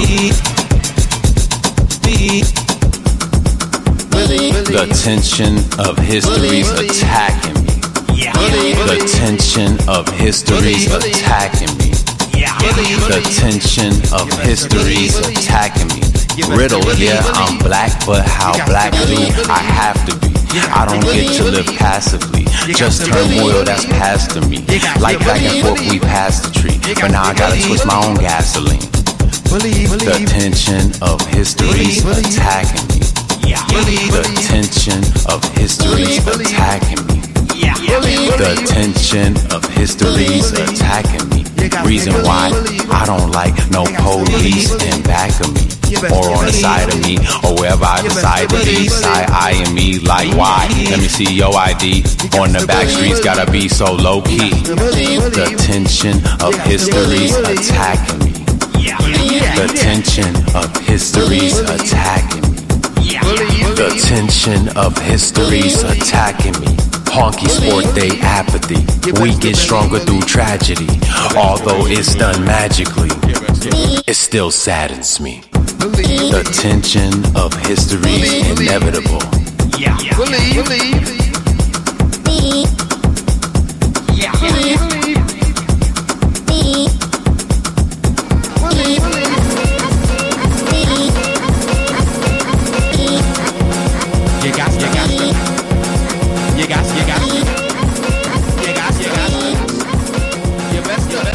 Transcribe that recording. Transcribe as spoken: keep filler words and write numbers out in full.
The tension of history's attacking me. The tension of history's attacking me. The tension of history's attacking me. Riddle, yeah, I'm black, but how black do I have to be? I don't get to live passively, just turmoil that's passed to me. Like back and forth we passed the tree, but now I gotta twist my own gasoline. The tension of history's attacking me. The tension of history's attacking me. The tension of history's attacking me. Reason why I don't like no police in back of me, or on the side of me, or wherever I decide to be. Side eyeing me like why? Let me see your I D. On the back streets gotta be so low key. The tension of history's attacking me. The tension of history's attacking me. The tension of history's attacking me. Honky sport day apathy. We get stronger through tragedy. Although it's done magically, it still saddens me. The tension of history's inevitable. Believe.